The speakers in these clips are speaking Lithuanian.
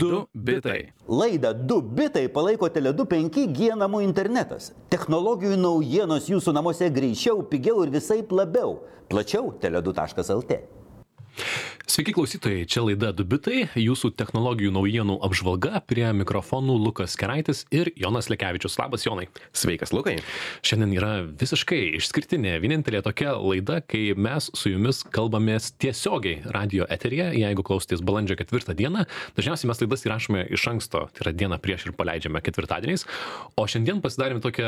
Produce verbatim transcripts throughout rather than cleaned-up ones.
du bitai. Laidą du bitai palaiko Tele du penki G namų internetas. Technologijų naujienos jūsų namuose greičiau, pigiau ir visaip labiau. Plačiau tele du taškas el tė. Sveiki klausytojai, čia laida du bitai, jūsų technologijų naujienų apžvalga, prie mikrofonų Lukas Keraitis ir Jonas Lekevičius. Labas, Jonai. Sveikas, Lukai. Šiandien yra visiškai išskirtinė, vienintelė tokia laida, kai mes su jumis kalbamės tiesiogiai radio eteryje. Jeigu klausotės balandžio ketvirtą dieną, dažniausiai mes laidas įrašome iš anksto, tai yra dieną prieš ir paleidžiame ketvirtadieniais, o šiandien pasidarėme tokią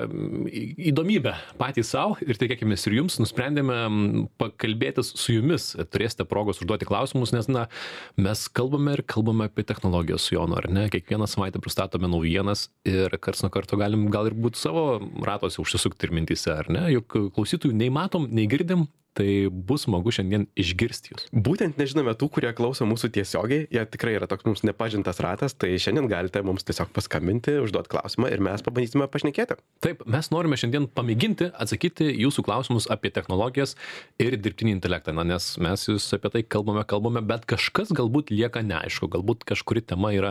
įdomybę patys savo ir tikėkimės ir jums, nusprendėme pakalbėtis su jumis. Turėsite progos užduoti klausimus, nes, na, mes kalbame ir kalbame apie technologijas su Jonu, ar ne? Kiekvieną savaitę pristatome naujienas ir karts nuo karto galim gal ir būti savo ratose užsisukti ir mintyse, ar ne? Juk klausytojų nei matom, nei girdim, tai bus smagu šiandien išgirsti jūs. Būtent nežinome tų, kurie klauso mūsų tiesiogiai, jie tikrai yra toks mums nepažintas ratas, tai šiandien galite mums tiesiog paskambinti, užduoti klausimą ir mes pabandysime pašnekėti. Taip, mes norime šiandien pamėginti atsakyti jūsų klausimus apie technologijas ir dirbtinį intelektą, na, nes mes jūs apie tai kalbame, kalbame, bet kažkas galbūt lieka neaišku, galbūt kažkuri tema yra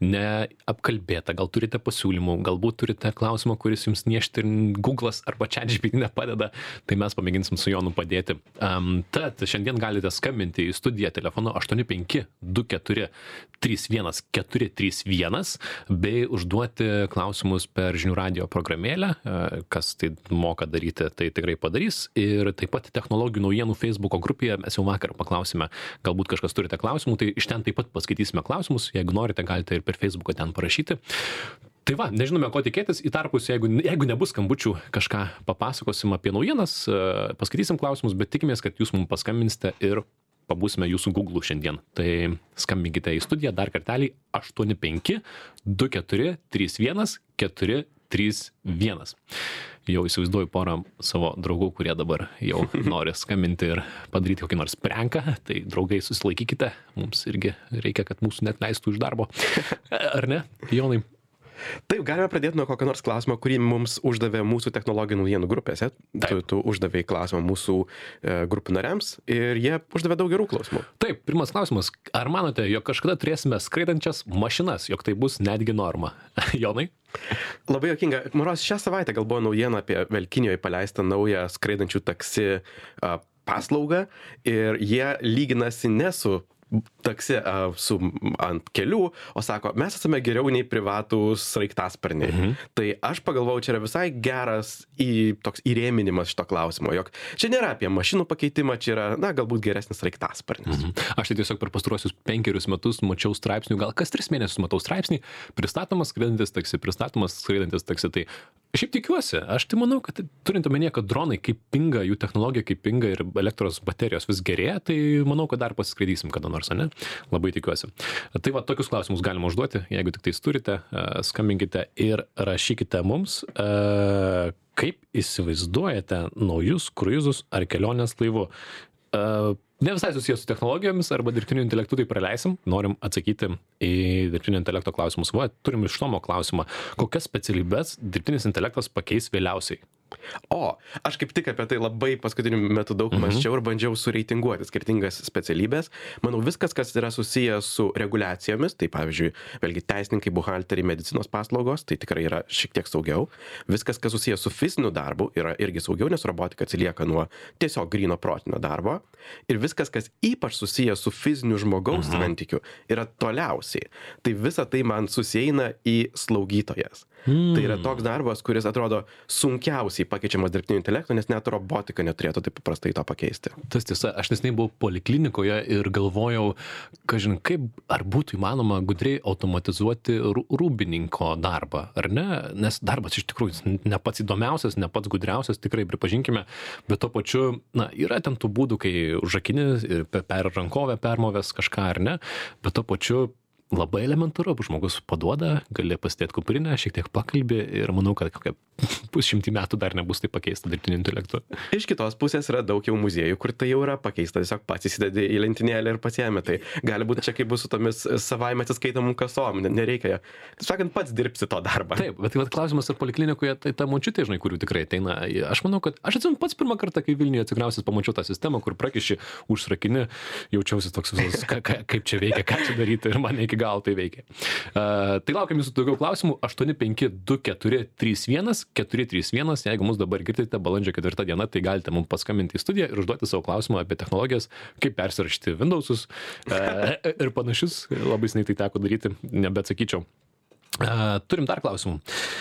neapkalbėta, gal turite pasiūlymų, galbūt turite klausimą, kuris jums niešti ir Google'as arba ChatGPT nepadeda, tai mes pamėginsim su Jonu padėti. Um, tad šiandien galite skambinti į studiją telefonu aštuoni penki du keturi trys vienas keturi trys vienas bei užduoti klausimus per žinių radijo programėlę, kas tai moka daryti, tai tikrai padarys, ir taip pat technologijų naujienų Facebooko grupėje mes jau vakar paklausime, galbūt kažkas turite klausimų, tai iš ten taip pat paskaitysime klausimus, jeigu norite galite ir per Facebooką ten parašyti. Tai va, nežinome, ko tikėtis, į tarpus, jeigu, jeigu nebus skambučių, kažką papasakosim apie naujienas, paskaitysim klausimus, bet tikimės, kad jūs mums paskambinsite ir pabūsime jūsų Google šiandien. Tai skambinkite į studiją dar kartelį aštuoni penki du keturi trys vienas keturi trys vienas. Jau įsivaizduoju porą savo draugų, kurie dabar jau nori skambinti ir padaryti kokį nors pranką, tai draugai susilaikykite, mums irgi reikia, kad mūsų net leistų iš darbo. Ar ne, Jonai? Taip, galime pradėti nuo kokio nors klausimo, kurį mums uždavė mūsų technologijų naujienų grupėse. Tu, tu uždavei klausimą mūsų e, grupių nariams ir jie uždavė daug gerų klausimų. Taip, pirmas klausimas. Ar manote, jog kažkada turėsime skraidančias mašinas, jog tai bus netgi norma? Jonai? Labai juokinga. Maros, šią savaitę gal buvo naujiena apie Velkinijoje paleistą naują skraidančių taksi a, paslaugą ir jie lyginasi ne su taksi uh, su ant kelių, o sako, mes esame geriau nei privatūs sraigtasparniai. Mhm. Tai aš pagalvojau, čia yra visai geras į, toks įrėminimas šito klausimo, jog čia nėra apie mašinų pakeitimą, čia yra, na, galbūt geresnis sraigtasparnis. Mhm. Aš tai tiesiog per pastaruosius penkerius metus mačiau straipsnių, gal kas tris mėnesius matau straipsnį, pristatomas skraidantis taksi, pristatomas skraidantis taksi, tai šiaip tikiuosi, aš tai manau, kad turint omenyje, kad dronai kaip pinga, jų technologija kaip pinga ir elektros baterijos vis gerėja, tai manau, kad dar pasiskraidysim kada nors, ne? Labai tikiuosi. Tai va, tokius klausimus galima užduoti, jeigu tik tais turite, skambinkite ir rašykite mums, kaip įsivaizduojate naujus kruizus ar kelionės laivu. Ne visai susijęs su technologijomis arba dirbtiniu intelektu, tai praleisim. Norim atsakyti į dirbtinio intelekto klausimus. Va, turim iš Tomo klausimą. Kokias specialybes dirbtinis intelektas pakeis vėliausiai? O, aš kaip tik apie tai labai paskutiniu metu daug mhm. mąsčiau ir bandžiau sureitinguoti skirtingas specialybės. Manau, viskas, kas yra susijęs su reguliacijomis, tai pavyzdžiui, vėlgi teisininkai, buhalteriai, medicinos paslaugos, tai tikrai yra šiek tiek saugiau. Viskas, kas susijęs su fiziniu darbu, yra irgi saugiau, nes robotika atsilieka nuo tiesiog gryno protinio darbo. Ir viskas, kas ypač susijęs su fiziniu žmogaus mhm. santykiu, yra toliausiai. Tai visa tai man susieina į slaugytojas. Hmm. Tai yra toks darbas, kuris atrodo sunkiausiai pakeičiamas dirbtinio intelekto, nes net robotika neturėtų taip paprastai to pakeisti. Tas tiesa, aš neseniai buvau poliklinikoje ir galvojau, kažin, kaip ar būtų įmanoma gudriai automatizuoti rūbininko darbą, ar ne? Nes darbas iš tikrųjų ne pats įdomiausias, ne pats gudriausias, tikrai pripažinkime, bet to pačiu, na, yra ten tų būdų, kai užrakini per rankovę permovęs kažką, ar ne, bet to pačiu labai elementaru, žmogus paduoda, gali pasidėti kuprinę, šiek tiek pakalbį ir manau, kad kokia pusšimtį metų dar nebus tai pakeista dirbtiniu intelektu. Iš kitos pusės yra daug jau muziejų, kur tai jau yra pakeista, tiesiog pats įsidedi į lentynėlę ir pasiemi. Tai gali būti čia kaip bus su tomis savaime atsiskaitomų kasom, nereikia. Taip sakant, pats dirbsi to darbą. Taip, bet vat, klausimas ar poliklinikoje tai ta močiutė, žinai, kurių tikrai ateina. Aš manau, kad aš atsimenu pats pirmą kartą, kai Vilniuje atsikrausius pamačiau tą sistemą, kur prakiši, užsrakini, jaučiausi toks visas, ka, ka, kaip čia veikia, ką čia daryti ir man iki galo tai veikia. Uh, tai laukiam jūsų daugiau klausimų. aštuoni penki du keturi trys vienas keturi trys vienas. Jeigu mus dabar girdite balandžio ketvirtą dieną, tai galite mums paskambinti į studiją ir užduoti savo klausimą apie technologijas, kaip persirašyti Windowsus uh, ir panašius. Labai seniai tai teko daryti, nebeatsakyčiau. Uh, turim dar klausimų.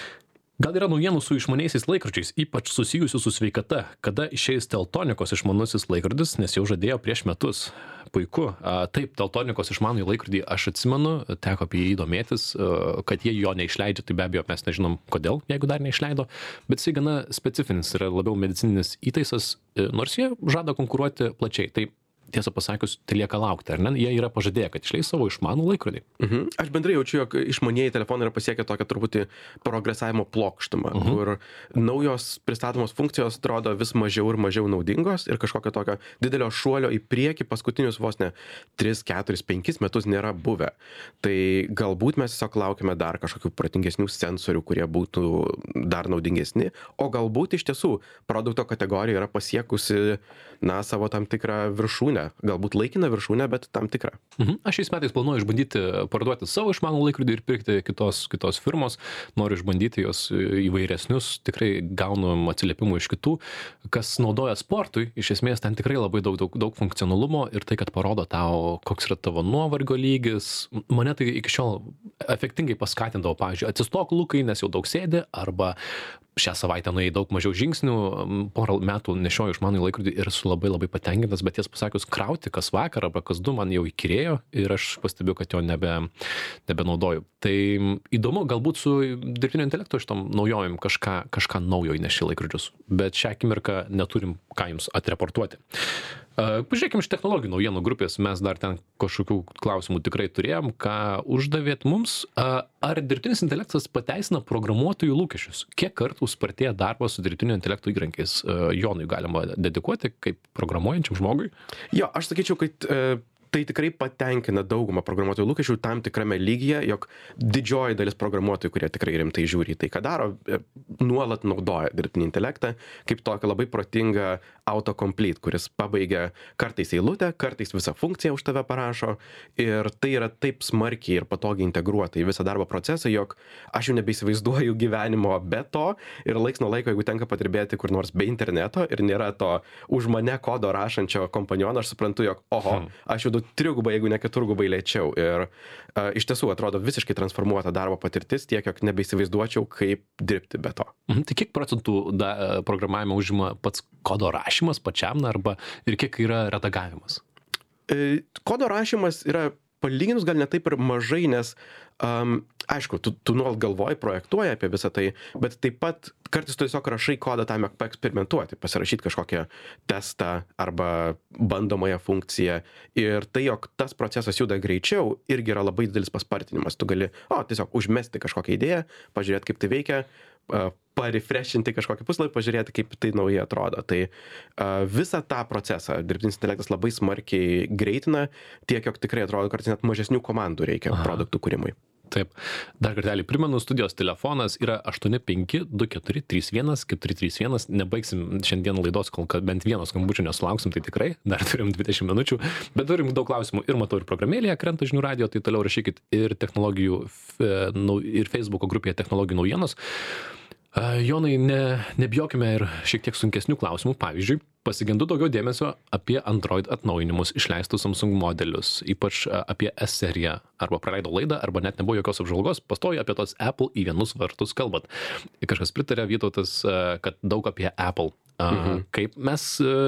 Gal yra naujienų su išmaniaisiais laikrodžiais, ypač susijusių su sveikata, kada išeis Teltonikos išmanusis laikrodis, nes jau žadėjo prieš metus. Puiku. Taip, Teltonikos išmanųjį laikrodį aš atsimenu, teko apie jį domėtis, kad jie jo neišleidžia, tai be abejo mes nežinom kodėl, jeigu dar neišleido, bet jisai gana specifinis, yra labiau medicininis įtaisas, nors jie žada konkuruoti plačiai. Tai tiesą pasakius, tai lieka laukti, ar ne? Jie yra pažadėję, kad išleis savo išmanų laikrodį. Mhm. Aš bendrai jaučiu, jog išmanieji telefonai yra pasiekę tokią truputį progresavimo plokštumą, mhm. kur naujos pristatomos funkcijos atrodo vis mažiau ir mažiau naudingos ir kažkokio tokio didelio šuolio į priekį paskutinius vos ne tris, keturis, penkis metus nėra buvę. Tai galbūt mes tiesiog laukiame dar kažkokių protingesnių sensorių, kurie būtų dar naudingesni, o galbūt iš tiesų produkto kategorija yra pasiekusi na, savo tam tikrą viršūnę. Galbūt laikiną viršūnę, bet tam tikrą. Mhm. Aš šiais metais planuoju išbandyti parduoti savo išmanų laikrodį ir pirkti kitos, kitos firmos. Noriu išbandyti jos įvairesnius, tikrai gaunu atsiliepimų iš kitų. Kas naudoja sportui, iš esmės ten tikrai labai daug, daug, daug funkcionalumo ir tai, kad parodo tau, koks yra tavo nuovargio lygis. Mane tai iki šiol efektingai paskatindavo, pavyzdžiui, atsistok Lukai, nes jau daug sėdi, arba šią savaitę nuėjai daug mažiau žingsnių, porą metų nešioju išmanųjį laikrodį ir esu labai labai patenkintas, bet ties pasakius, krauti kas vakar arba kas du man jau įkyrėjo ir aš pastebėjau, kad jo nebe, nebenaudoju. Tai įdomu, galbūt su dirbtinio intelekto šitom naujovėm kažką, kažką naujo įneši laikrodžius, bet šią akimirką neturim ką jums atreportuoti. Pažiūrėkime iš technologijų naujienų grupės, mes dar ten kažkokių klausimų tikrai turėjom, ką uždavėt mums. Ar dirbtinis intelektas pateisina programuotojų lūkesčius? Kiek kartų spartėja darbas su dirbtinio intelekto įrankiais? Jonui galima dedikuoti kaip programuojančiam žmogui? Jo, aš sakyčiau, kad e, tai tikrai patenkina daugumą programuotojų lūkesčių tam tikrame lygyje, jog didžioji dalis programuotojų, kurie tikrai rimtai žiūri į tai, ką daro, nuolat naudoja dirbtinį intelektą kaip tokį labai protingą autocomplete, kuris pabaigia kartais eilutę, kartais visą funkciją už tave parašo ir tai yra taip smarkiai ir patogiai integruota į visą darbo procesą, jog aš jau nebeįsivaizduoju gyvenimo be to ir laiks nuo laiko, jeigu tenka padirbėti kur nors be interneto ir nėra to už mane kodo rašančio kompaniono, aš suprantu, jog oho, aš jau trigubai, jeigu ne keturgubai lėčiau. Ir uh, iš tiesų atrodo visiškai transformuota darbo patirtis, tiek, jog nebeįsivaizduočiau, kaip dirbti be to. Mhm, tai kiek procentų da, programavimo užima pats kodo rašymas pačiam, na, arba ir kiek yra redagavimas? E, kodo rašymas yra palyginus gal ne taip ir mažai, nes um, aišku, tu, tu nuolat galvoji, projektuoji apie visą tai, bet taip pat kartais tu tiesiog rašai kodą tam paeksperimentuoti, pasirašyti kažkokią testą arba bandomąją funkciją ir tai, jog tas procesas juda greičiau, irgi yra labai didelis paspartinimas. Tu gali, o, tiesiog užmesti kažkokią idėją, pažiūrėti, kaip tai veikia, parefreshinti kažkokį puslapį, pažiūrėti, kaip tai naujai atrodo. Tai uh, visą tą procesą dirbtinis intelektas labai smarkiai greitina, tiek, jog tikrai atrodo, kartais net mažesnių komandų reikia Aha. produktų kūrimui. Taip, dar kartelį primenu, studijos telefonas yra aštuoni penki du keturi trys vienas keturi trys vienas. Nebaigsim šiandien laidos, kol bent vieno skambučio nesulauksim, tai tikrai, dar turim dvidešimt minučių, bet turim daug klausimų ir matau ir programėlėje krenta žinių radijo, tai toliau rašykit ir technologijų ir Facebooko grupėje technologijų naujienos. Jonai, ne, nebijokime ir šiek tiek sunkesnių klausimų. Pavyzdžiui, pasigendu daugiau dėmesio apie Android atnaujinimus išleistus Samsung modelius, ypač apie S seriją. Arba praleido laidą, arba net nebuvo jokios apžvalgos, pastoju apie tos Apple į vienus vartus kalbat. Kažkas pritarė, Vytautas, kad daug apie Apple. Mhm. Kaip mes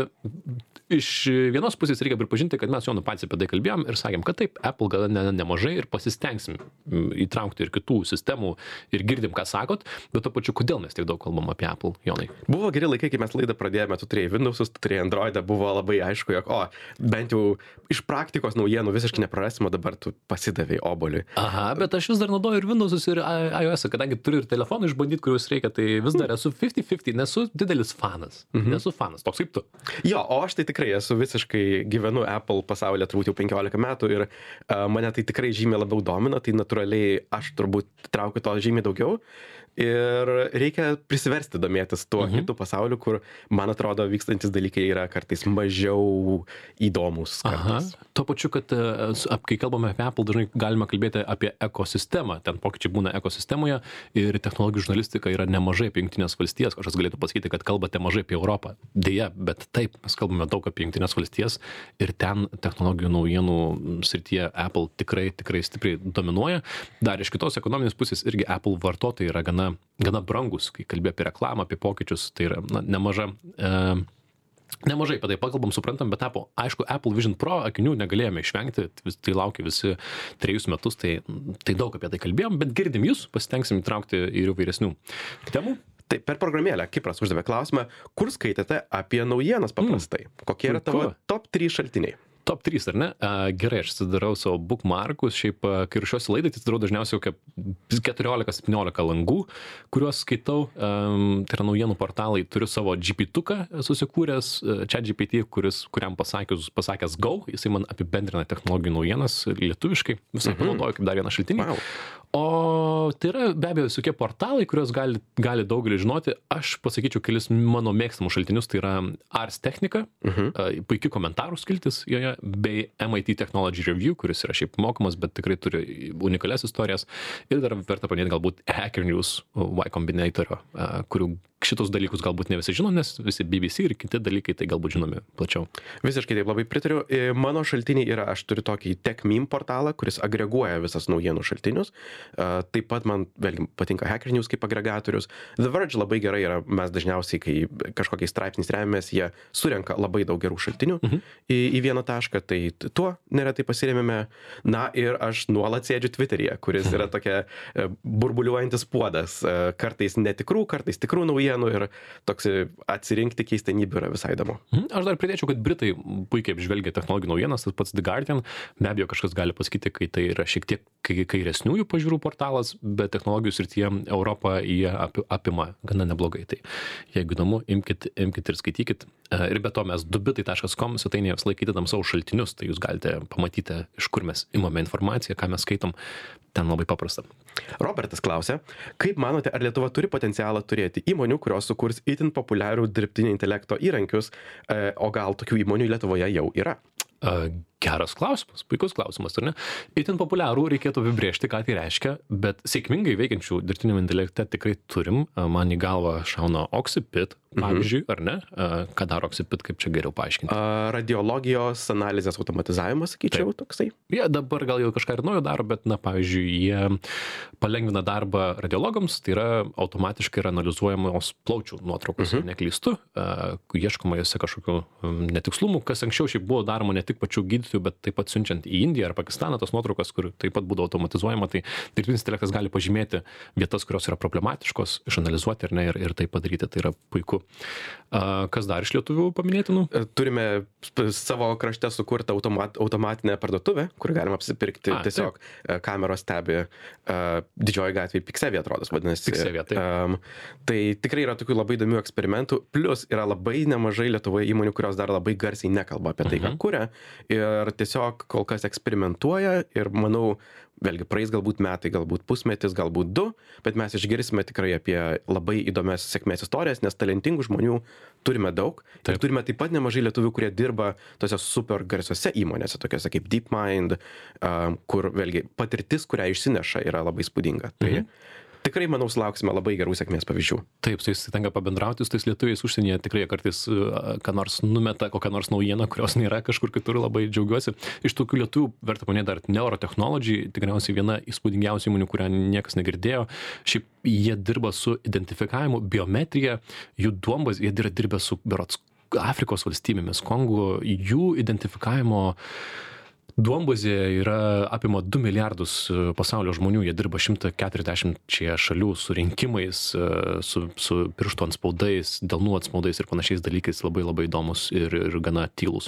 iš vienos pusės reikia pripažinti, kad mes Jonu patys apie tai kalbėjom ir sakėm, kad taip, Apple gal ne, nemažai ir pasistengsim įtraukti ir kitų sistemų ir girdim, ką sakot, bet to pačiu, kodėl mes tiek daug kalbam apie Apple, Jonai? Buvo geri laikai, kai mes laidą pradėjome, tu turėjai Windowsus, tu turėjai Androidą, buvo labai aišku, jog, o, bent jau iš praktikos naujienų visiškai neprarasim, o dabar tu pasidavei oboliui. Aha, bet aš vis dar naudoju ir Windowsus, ir iOS, kadangi turiu ir telefonų išbandyti, kuriuos reikia, tai vis dar esu fifty fifty, nesu didelis fanas. Mhm. Nesu fanas, toks kaip tu. Jo, o aš tai tikrai esu visiškai gyvenu Apple pasaulyje turbūt jau penkiolika metų ir uh, mane tai tikrai žymiai labiau domina, tai natūraliai aš turbūt traukiu to žymiai daugiau. ir reikia prisiversti domėtis tuo Mhm. kitu pasauliu, kur, man atrodo, vykstantis dalykai yra kartais mažiau įdomus. Aha. Kartais. Tuo pačiu, kad e, s- ap- kai kalbame apie Apple, dažnai galime kalbėti apie ekosistemą. Ten pokyčiai būna ekosistemoje ir technologijų žurnalistika yra nemažai apie Jungtinės valstijas. Kažkas galėtų pasakyti, kad kalbate mažai apie Europą. Deja, bet taip, mes kalbame daug apie Jungtinės valstijas ir ten technologijų naujienų srityje Apple tikrai, tikrai stipriai dominuoja. Dar iš kitos ekonominės pusės irgi Apple vartotojai yra gana, gana brangus, kai kalbė apie reklamą, apie pokyčius, tai yra na, nemaža. E, Nemažai apie tai pakalbam, suprantam, bet Apple, aišku, Apple Vision Pro akinių negalėjome išvengti, vis- tai laukia visi trejus metus, tai, tai daug apie tai kalbėjom, bet girdim jūs, pasitengsim įtraukti ir įvairesnių temų. Tai per programėlę Kipras uždavė klausimą, kur skaitėte apie naujienas paprastai? Kokie yra tavo puiku. top trys šaltiniai? Top trys, ar ne? A, gerai, aš atsidarau savo bookmarkus, šiaip, a, kai ruošiuosi laidai, tai atsidarau dažniausiai kokią keturiolika septyniolika langų, kuriuos skaitau. Um, tai yra naujienų portalai, turiu savo G P T-ką susikūręs, ChatGPT, kuris, kuriam pasakius, pasakęs Go, jisai man apibendrina technologijų naujienas lietuviškai, visai Mhm. panaudoju kaip dar vieną šaltinį. Wow. O tai yra be abejo visokie portalai, kuriuos gali, gali daugelis žinoti. Aš pasakyčiau kelis mano mėgstamus šaltinius, tai yra Ars Technica, Mhm. uh, puikiai komentarų skiltis joje, bei M I T Technology Review, kuris yra šiaip mokamas, bet tikrai turi unikalias istorijas. Ir dar verta paminėti galbūt Hacker News, Y Combinator, uh, kurių šitus dalykus galbūt ne visi žino, nes visi B B C ir kiti dalykai tai galbūt žinomi plačiau. Visiškai taip, labai pritariu. E, Mano šaltiniai yra, aš turiu tokį TechMeme portalą, kuris agreguoja visas naujienų šaltinius. E, Taip pat man vėlgi patinka Hacker News kaip agregatorius. The Verge labai gerai yra, mes dažniausiai, kai kažkokiais straipsniais remiamės, jie surenka labai daug gerų šaltinių Mhm. į, į vieną tašką, tai tuo neretai pasiremėme. Na ir aš nuolat sėdžiu Twitteryje, kuris yra tokia e, burbuliuojantis puodas. E, Kartais netikrų, kartais tikrų naujienų ir toks e, atsirinkti keistenybių yra visai įdomu. Mhm. Aš dar pridėčiau, kad Britai puikiai apžvelgia technologijų naujienas, tas pats The Guardian, be abejo kažkas gali pasakyti, kai tai yra šiek tiek kai- kairesniųjų pažiūrų portalas, bet technologijų srityje Europą jie api- apima gana neblogai. Tai jeigu įdomu, imkit, imkit ir skaitykit. E, Ir be to mes dubitai taškas com svetainėje vis laikyti tam savo šaltinius, tai jūs galite pamatyti, iš kur mes imame informaciją, ką mes skaitom. Ten labai paprasta. Robertas klausia, kaip manote, ar Lietuva turi potencialą turėti įmonių, kurios sukurs itin populiarių dirbtinio intelekto įrankius, e, o gal tokių įmonių Lietuvoje jau yra? A, Geras klausimas, puikus klausimas, ar ne? Itin populiarų reikėtų apibrėžti, ką tai reiškia, bet sėkmingai veikiančių dirbtiniam intelekte tikrai turim. A, Man į galvą šauna Oxipit, pavyzdžiui, ar ne? A, Ką daro Oxipit, kaip čia geriau paaiškinti? A, Radiologijos analizės automatizavimas, sakyčiau, toksai. Jie dabar gal jau kažką ir naujo daro, bet, na, pavyzdžiui, jie palengvina darbą radiologams, tai yra automatiškai yra analizuojamos plaučių nuotraukos, mhm. neklystu, a, ieškoma jose kažkokių um, netikslumų, kas anksčiau šiaip buvo daroma ne tik pačių gydytojų, bet taip pat siunčiant į Indiją ar Pakistaną tas nuotraukas, kur taip pat būdavo automatizuojama, tai dirbtinis intelektas gali pažymėti vietas, kurios yra problematiškos, išanalizuoti ar ne, ir, ir tai padaryti, tai yra puiku. A, Kas dar iš lietuvių paminėtinų? E, Turime sp- savo krašte sukurtą automat, automatinę parduotuvę, kur galima apsipirkti A, tiesiog e, kameros stebi e, didžioji gatvė Piksevė, atrodo, vadinasi. Piksevė, taip. Em, Tai tikrai yra tokių labai įdomių eksperimentų, plus yra labai nemažai Lietuvoje įmonių, kurios dar labai garsiai nekalba apie tai, ką Mhm. kuria ir tiesiog kol kas eksperimentuoja ir manau, vėlgi praeis galbūt metai, galbūt pusmetis, galbūt du, bet mes išgirsime tikrai apie labai įdomias sėkmės istorijas, nes talentingų žmonių turime daug. Taip. Ir turime taip pat nemažai lietuvių, kurie dirba tose super garsiose įmonėse, tokiose kaip DeepMind, um, kur vėlgi patirtis, kurią išsineša, yra labai spūdinga. Tai Mhm. tikrai, manau, sulauksime labai gerų sėkmės pavyzdžių. Taip, su jais tenka pabendrauti, su tais lietuviais užsienyje tikrai kartais a, ką nors numeta, kokią nors naujieną, kurios nėra kažkur kitur, labai džiaugiuosi. Iš tokių lietuvių verta paminėti dar Neurotechnology, tikriausiai viena įspūdingiausių įmonių, kurią niekas negirdėjo. Šiaip jie dirba su identifikavimu, biometrija, jų duombas, jie yra dirbę su berods Afrikos valstybėmis, Kongu, jų identifikavimo duombazė yra apima du milijardus pasaulio žmonių, jie dirba šimtas keturiasdešimt šalių su rinkimais, su, su pirštų anspaudais, delnų atspaudais ir panašiais dalykais, labai labai įdomus ir, ir gana tylus.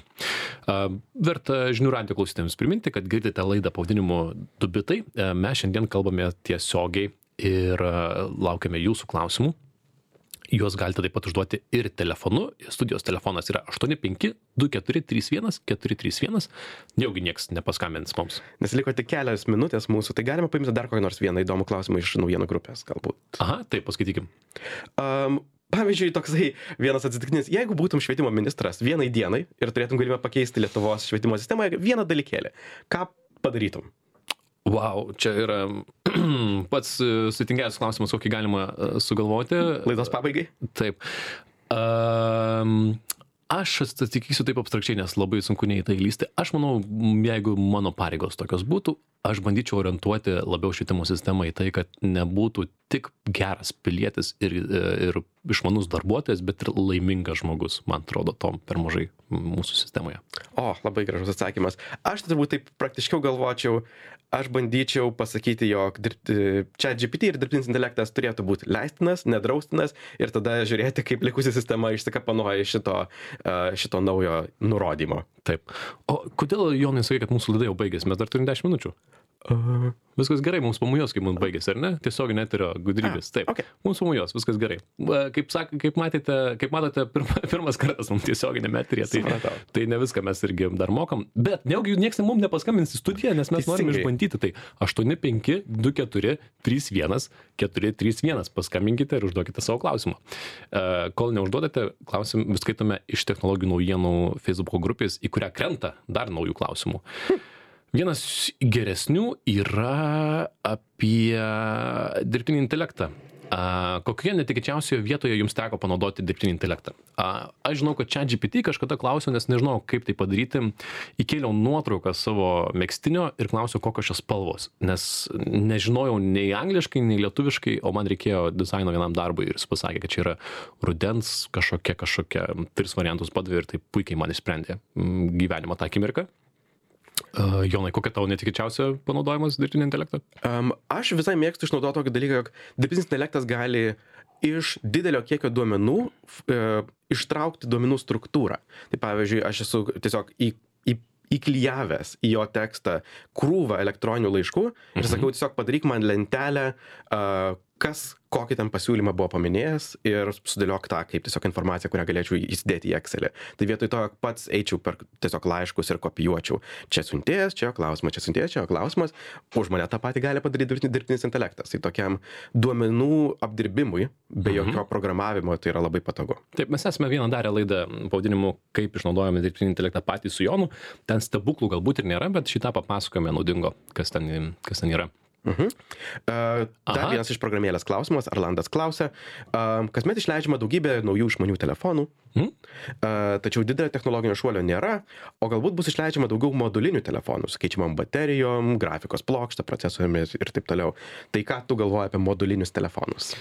Verta žinių radijo klausytėms priminti, kad girdite laidą pavadinimu Du bitai. Mes šiandien kalbame tiesiogiai ir laukiame jūsų klausimų. Juos galite taip pat užduoti ir telefonu. Studijos telefonas yra aštuoni penki du keturi trys vienas keturi trys vienas. Nejaugi nieks nepaskambins mums. Nes liko tik kelios minutės mūsų, tai galima paimti dar kokį nors vieną įdomų klausimą iš naujienų grupės, galbūt. Aha, taip, paskaitykim. Um, pavyzdžiui, toksai vienas atsitiktinis, jeigu būtum švietimo ministras vienai dienai ir turėtum galimybę pakeisti Lietuvos švietimo sistemą, vieną dalykėlį, ką padarytum? Wow, čia yra pats sudėtingiausias klausimas, kokį galima sugalvoti. Laidos pabaigai? Taip. Um, aš atsakysiu taip abstrakčiai, nes labai sunku nei tai lysti. Aš manau, jeigu mano pareigos tokios būtų, aš bandyčiau orientuoti labiau švietimo sistemą į tai, kad nebūtų tik geras pilietis ir, ir išmanus darbuotojas, bet ir laimingas žmogus. Man atrodo, to per mažai mūsų sistemoje. O, labai gražus atsakymas. Aš turbūt taip praktiškiau galvočiau, aš bandyčiau pasakyti, jog ChatGPT ir dirbtinis intelektas turėtų būti leistinas, nedraustinas ir tada žiūrėti, kaip likusi sistema išsikapanoja iš šito, šito naujo nurodymo. Taip. O kodėl, Jonai, sakai, kad mūsų laida jau baigėsi? Mes dar turim dešimt minučių. Uh, viskas gerai, mums pamujos, kaip mums baigėsi, ar ne? Tiesiog neturio gudrybės. Taip, okay. Mums pamujos, viskas gerai. Kaip, sak, kaip, matėte, kaip matote, pirma, pirmas kartas mums tiesioginėme eteryje, tai, tai ne viską mes irgi dar mokam. Bet nejaugi nieks mums nepaskambins į studiją, nes mes norim išbandyti. Tai aštuoni penki du keturi trys vienas keturi trys vienas. Paskambinkite ir užduokite savo klausimą. Uh, kol neužduodate, klausim, vis skaitome iš technologijų naujienų Facebook'o grupės, į kurią krenta dar naujų klausimų. Vienas geresnių yra apie dirbtinį intelektą. A, kokioje netikėčiausioje vietoje jums teko panaudoti dirbtinį intelektą? A, aš žinau, kad ChatGPT kažkada klausiau, nes nežinau, kaip tai padaryti. Įkėliau nuotrauką savo megztinio ir klausiau, kokios šios spalvos. Nes nežinojau nei angliškai, nei lietuviškai, o man reikėjo dizaino vienam darbui ir jis pasakė, kad čia yra rudens kažkokia, kažkokia, tris variantus padavė ir tai puikiai man išsprendė gyvenimą tą akimirką. Uh, Jonai, kokia tavo netikėčiausia panaudojimas dirbtinio intelekto? Um, aš visai mėgstu išnaudoti tokį dalyką, jog dirbtinis intelektas gali iš didelio kiekio duomenų e, ištraukti duomenų struktūrą. Tai pavyzdžiui, aš esu tiesiog į, į, įklijavęs į jo tekstą krūvą elektroninių laiškų ir mhm. sakau, tiesiog padaryk man lentelę, uh, kas kokį ten pasiūlymą buvo paminėjęs ir sudėliok tą kaip tiesiog informaciją, kurią galėčiau įsidėti į Excelį. Tai vietoj to pats eičiau per tiesiog laiškus ir kopijuočiau. Čia siuntėjas, čia jo klausimas, čia siuntėjas, čia jo klausimas. Už mane tą patį gali padaryti dirbtinis intelektas. Tai tokiam duomenų apdirbimui, be jokio mhm. programavimo, tai yra labai patogu. Taip, mes esame vieną darę laidą pavadinimu, kaip išnaudojame dirbtinį intelektą patys su Jonu. Ten stebuklų galbūt ir nėra, bet šitą papasakojame naudingo, kas ten, kas ten yra. Uh-huh. Uh, dar Aha. vienas iš programėlės klausimas, Arlandas klausia, uh, kasmet išleidžiama daugybė naujų išmanių telefonų, mm? uh, tačiau didelio technologinio šuolio nėra, o galbūt bus išleidžiama daugiau modulinių telefonų, su keičiamam baterijom, grafikos plokšte, procesoriumi ir taip toliau. Tai ką tu galvoji apie modulinius telefonus?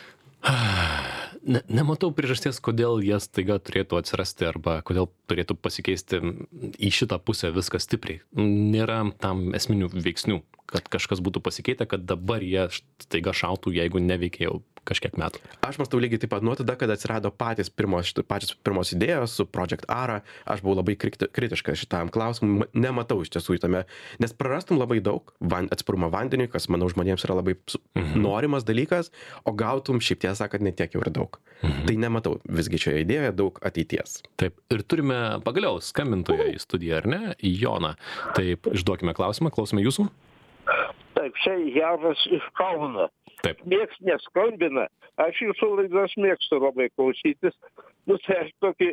Ne, nematau priežasties, kodėl jie staiga turėtų atsirasti arba kodėl turėtų pasikeisti į šitą pusę viskas stipriai. Nėra tam esminių veiksnių, kad kažkas būtų pasikeitę, kad dabar jie staiga šautų, jeigu neveikia jau kažkiek metų. Aš mąstau lygiai taip pat nuo tada, kad atsirado patys pirmos, pačios pirmos idėjos su Project Ara. Aš buvau labai kritiškas šitam klausimui, nematau iš tiesų į tame, nes prarastum labai daug van, atsparumą vandeniui, kas, manau, žmonėms yra labai mhm. norimas dalykas, o gautum šiaip tiesą, kad netiek jau ir daug. Mhm. Tai nematau visgi šioje idėjoje daug ateities. Taip, ir turime pagaliau skambintoją į studiją, ar ne? Joną. Taip, išduokime klausimą, klausome jūsų. Taip, čia Jaras iš Kauno. Taip. Nieks neskambina. Aš jūsų laidos mėgstu labai klausytis. Nu, tai aš tokį,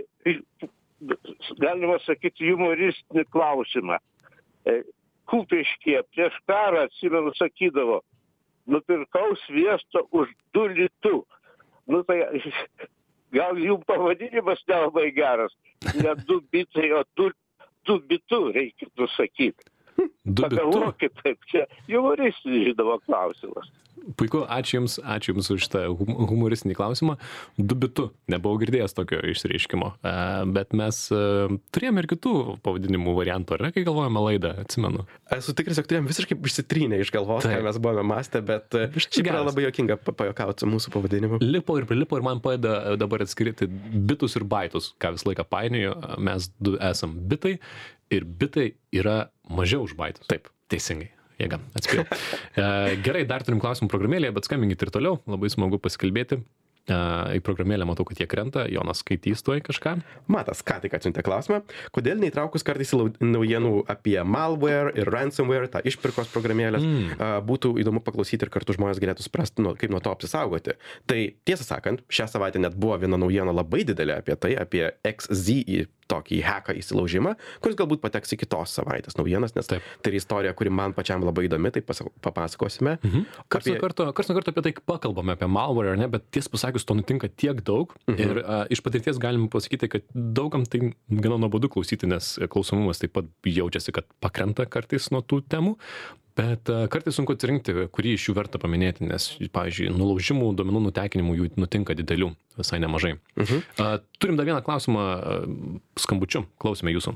galima sakyti, humoristinį klausimą. Kupiškyje prieš karą, atsimenu, sakydavo, nupirkau sviesto už du litų. Nu, tai gal jų pavadinimas nelabai geras. Ne du bitai, o du, du bitų reikėtų sakyti. Pagalvokit, taip, čia humoristinis, žinoma, klausimas. Puiku, ačiū Jums, ačiū Jums už šitą humoristinį klausimą. Du bitu, nebuvau girdėjęs tokio išsireiškimo, bet mes turėjome ir kitų pavadinimų variantų, ar ne, kai galvojame laidą, atsimenu. Esu tikras, jog turėjom visiškai išsitrynę iš galvos, ką mes buvome mąstę, bet šiaip yra labai juokinga pajokauti su mūsų pavadinimu. Lipo ir prilipo ir man padeda dabar atskirti bitus ir baitus, ką visą laiką painioju, mes du esam bitai ir bitai yra mažiau už baitus. Taip, teisingai. Jėga, atspėjau. E, gerai, dar turim klausimų programėlėje, bet skambinkit ir toliau, labai smagu pasikalbėti. į programėlę matau, kad jie krenta. Jonas skaitys tuoj kažką. Matas, ką tik atsiuntė klausimą, kodėl neįtraukus kartais į naujienų apie malware ir ransomware, tą išpirkos programėlės, mm. būtų įdomu paklausyti ir kartu žmonės galėtų suprasti, nu, kaip nuo to apsisaugoti. Tai tiesą sakant, šią savaitę net buvo viena naujiena labai didelė apie tai, apie X Z tokį heką įsilaužimą, kuris galbūt pateks į kitos savaitės naujienas, nes Taip. tai yra istorija, kuri man pačiam labai įdomi, tai papasakosime. Mhm. Kars nuo karto, kars nuo karto apie tai pakalbame, apie malware, ar ne, bet ties pasakius, to nutinka tiek daug mhm. ir a, iš patirties galim pasakyti, kad daugam tai gana nuobodu klausyti, nes klausomumas taip pat jaučiasi, kad pakrenta kartais nuo tų temų. Bet kartais sunku atsirinkti, kurį iš jų verta paminėti, nes, pavyzdžiui, nulaužimų, duomenų nutekinimų jų nutinka didelių, visai nemažai. Uh-huh. Uh, turim dar vieną klausimą uh, skambučiu. Klausime jūsų.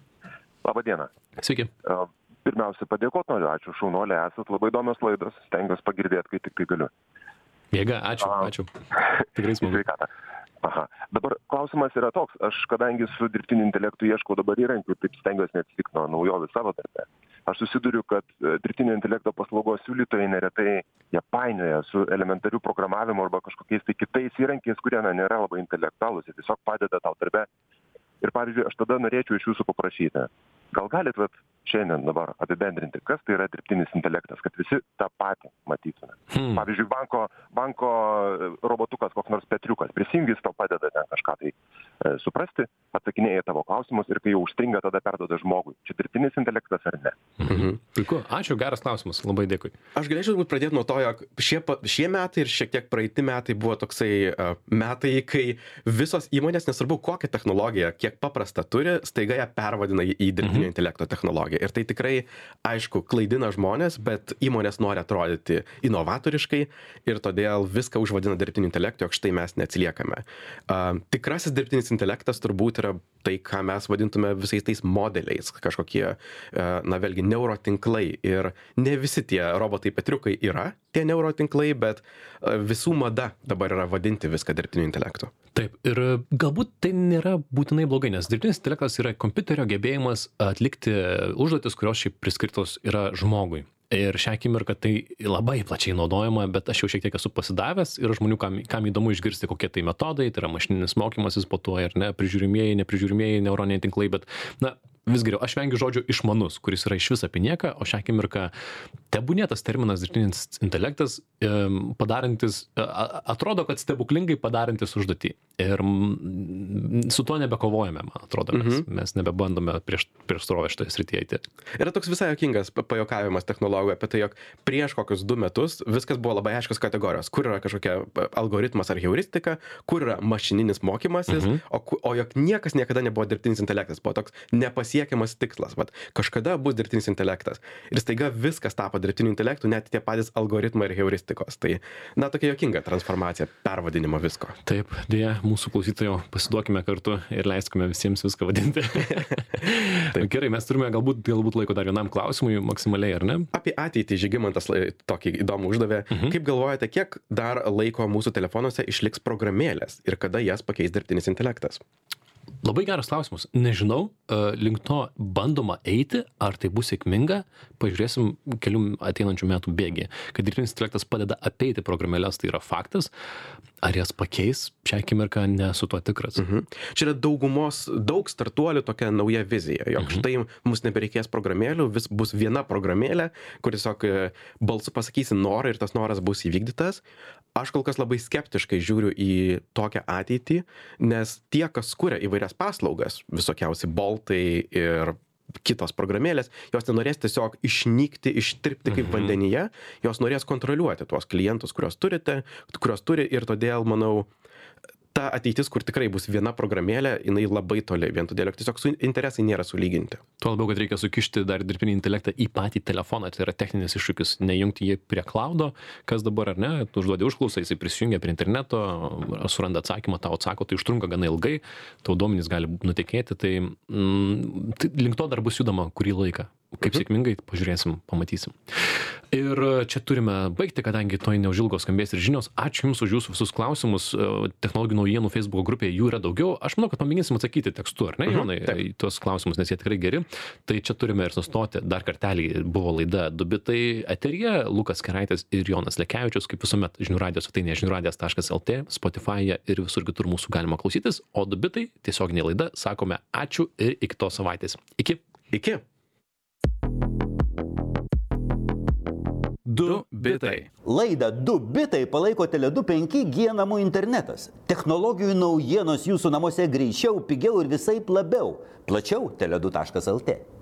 Labą dieną. Sveiki. Uh, pirmiausia, padėkoti noriu. Ačiū, šaunuolė, esat labai įdomios laidos. Stengiuosi pagirdėti, kai tik tai galiu. Jėga, ačiū, uh, ačiū. Tikrai smagu. Sveikatą. Aha. Dabar klausimas yra toks. Aš, kadangi su dirbtiniu intelektu ieškau dabar įrankių, taip stengiuosi neatsitikti nuo naujovių savo darbe. Aš susiduriu, kad dirbtinio intelekto paslaugos siūlytojai neretai jie painioja su elementariu programavimu arba kažkokiais tai kitais įrankiais, kurie na, nėra labai intelektualūs ir tiesiog padeda tau darbe. Ir pavyzdžiui, aš tada norėčiau iš jūsų paprašyti, gal galit vat, šiandien dabar apibendrinti, kas tai yra dirbtinis intelektas, kad visi tą patį matytume. Hmm. Pavyzdžiui, banko, banko robotukas, koks nors Petriukas, prisijungis tau padeda ten kažką tai e, suprasti, atsakinėja tavo klausimus ir kai jau užstringa, tada perduoda žmogui. Čia dirbtinis intelektas ar ne? Mhm. Puiku, ačiū, geras klausimas, labai dėkui. Aš galėčiau turbūt pradėti nuo to, jog šie, šie metai ir šiek tiek praeiti metai buvo toksai uh, metai, kai visos įmonės, nesvarbu kokią technologiją, kiek paprastą turi, staiga ją pervadina į dirbtinio mhm. intelekto technologiją. Ir tai tikrai, aišku, klaidina žmonės, bet įmonės nori atrodyti inovatoriškai ir todėl viską užvadina dirbtiniu intelektu, jog štai mes neatsiliekame. Uh, tikrasis dirbtinis intelektas turbūt yra tai, ką mes vadintume visais tais modeliais, kažkokie, uh, na vėlgi, neurotinklai. Ir ne visi tie robotai Petriukai yra tie neurotinklai, bet uh, visų mada dabar yra vadinti viską dirbtiniu intelektu. Taip, ir galbūt tai nėra būtinai blogai, nes dirbtinis intelektas yra kompiuterio gebėjimas atlikti užduotis, kurios šiaip priskirtos yra žmogui. Ir šią akimirką tai labai plačiai naudojama, bet aš jau šiek tiek esu pasidavęs ir žmonių, kam, kam įdomu išgirsti, kokie tai metodai, tai yra mašininis mokymasis po to ir ne, prižiūrimieji, neprižiūrimieji neuroniniai tinklai, bet, na, vis geriau, aš vengiu žodžio išmanus, kuris yra iš vis apie nieką, o šią akimirką tebūnė tas terminas dirbtinis intelektas padarantis, atrodo, kad stebuklingai padarantis užduotį. Ir su tuo nebekovojame, man atrodo, mes, mhm. mes nebebandome prieš, prieš srovę šitoje srityje eiti. Yra toks visai jokingas pajuokavimas technologijų apie tai, jog prieš kokius du metus viskas buvo labai aiškios kategorijos, kur yra kažkokia algoritmas ar heuristika, kur yra mašininis mokymasis, mhm. o, o jog niekas niekada nebuvo dirbtinis intelektas, buvo toks nepasiekiamas tikslas. Vat, kažkada bus dirbtinis intelektas. Ir staiga viskas tapo dirbtiniu intelektu, net tie patys algoritmai ir heuristikos. Tai, na, tokia jokinga transformacija, pervadinimo visko. Taip, dėja, mūsų klausytojo pasiduokime kartu ir leiskime visiems viską vadinti. Gerai, mes turime galbūt, galbūt laiko dar vienam klausimui maksimaliai, ar ne? Apie ateitį Žygimantas tokį įdomų uždavė. Mhm. Kaip galvojate, kiek dar laiko mūsų telefonuose išliks programėlės ir kada jas pakeis dirbtinis intelektas? Labai geras klausimas. Nežinau, link to bandoma eiti, ar tai bus sėkminga, pažiūrėsim kelių ateinančių metų bėgį. Kad dirbtinis intelektas padeda apeiti programėles, tai yra faktas. Ar jas pakeis, šią akimirką nesu tuo tikras. Mhm. Čia yra daugumos, daug startuolių tokia nauja vizija, jog mhm. štai mums nebereikės programėlių, vis bus viena programėlė, kur tiesiog balsu pasakysi norą ir tas noras bus įvykdytas. Aš kol kas labai skeptiškai žiūriu į tokią ateitį, nes tie, kas kuria įvairias paslaugas, visokiausi boltai ir kitos programėlės, jos nenorės tiesiog išnykti, ištirpti kaip mhm. vandenyje, jos norės kontroliuoti tuos klientus, kuriuos turite, kuriuos turi ir todėl, manau, ta ateitis, kur tikrai bus viena programėlė, jinai labai toli, vien todėl, jog tiesiog su interesai nėra sulyginti. Tuo labiau, kad reikia sukišti dar dirbtinį intelektą į patį telefoną, tai yra techninis iššūkis, nejungti jį prie cloudo, kas dabar ar ne, tu užduodi užklausą, jisai prisijungia prie interneto, suranda atsakymą, tau atsako, tai užtrunka gana ilgai, tau duomenys gali nutekėti, tai, mm, tai link to dar bus judama kurį laiką. Kaip sėkmingai, pažiūrėsim, pamatysim. Ir čia turime baigti, kadangi to neužilgo skambės ir žinios. Ačiū Jums už Jūsų visus klausimus. Technologijų naujienų Facebook grupėje jų yra daugiau. Aš manau, kad pamėginsim atsakyti tekstu, ar ne, Jonai, į tuos klausimus, nes jie tikrai geri. Tai čia turime ir sustoti. Dar kartelį buvo laida Du bitai eteryje. Lukas Keraitis ir Jonas Lekevičius, kaip visuomet, žinių radijos svetainėje žinių radijas taškas lt, Spotify'e ir visur kitur mūsų galima klausytis. O Du bitai, tiesioginė laida, sakome ačiū ir iki tos savaitės. Iki. Iki. Du bitai. Laidą Du bitai palaiko Tele du penki G namų internetas. Technologijų naujienos jūsų namuose greičiau, pigiau ir visaip labiau. Plačiau tele du taškas lt.